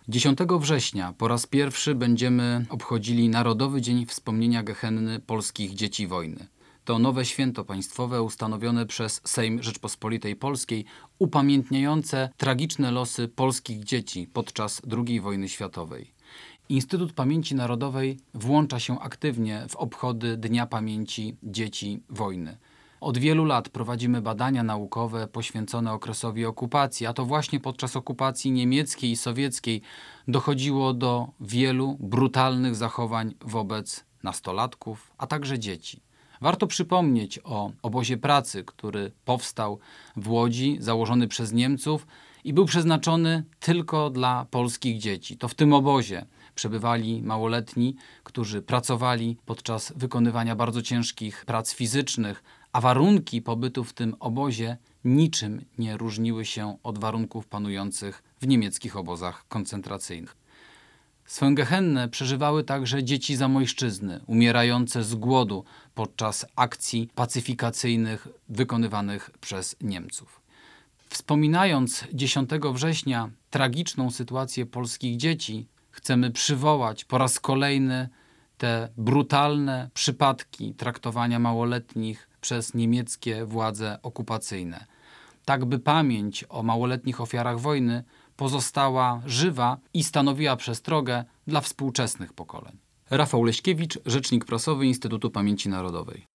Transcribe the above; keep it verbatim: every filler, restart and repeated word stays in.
dziesiątego września po raz pierwszy będziemy obchodzili Narodowy Dzień Wspomnienia Gehenny polskich dzieci wojny. To nowe święto państwowe ustanowione przez Sejm Rzeczpospolitej Polskiej, upamiętniające tragiczne losy polskich dzieci podczas drugiej wojny światowej. Instytut Pamięci Narodowej włącza się aktywnie w obchody Dnia Pamięci Dzieci Wojny. Od wielu lat prowadzimy badania naukowe poświęcone okresowi okupacji, a to właśnie podczas okupacji niemieckiej i sowieckiej dochodziło do wielu brutalnych zachowań wobec nastolatków, a także dzieci. Warto przypomnieć o obozie pracy, który powstał w Łodzi, założony przez Niemców i był przeznaczony tylko dla polskich dzieci. To w tym obozie przebywali małoletni, którzy pracowali podczas wykonywania bardzo ciężkich prac fizycznych, a warunki pobytu w tym obozie niczym nie różniły się od warunków panujących w niemieckich obozach koncentracyjnych. Swoją gehennę przeżywały także dzieci Zamojszczyzny, umierające z głodu podczas akcji pacyfikacyjnych wykonywanych przez Niemców. Wspominając dziesiątego września tragiczną sytuację polskich dzieci, chcemy przywołać po raz kolejny te brutalne przypadki traktowania małoletnich przez niemieckie władze okupacyjne, tak by pamięć o małoletnich ofiarach wojny pozostała żywa i stanowiła przestrogę dla współczesnych pokoleń. Rafał Leśkiewicz, rzecznik prasowy Instytutu Pamięci Narodowej.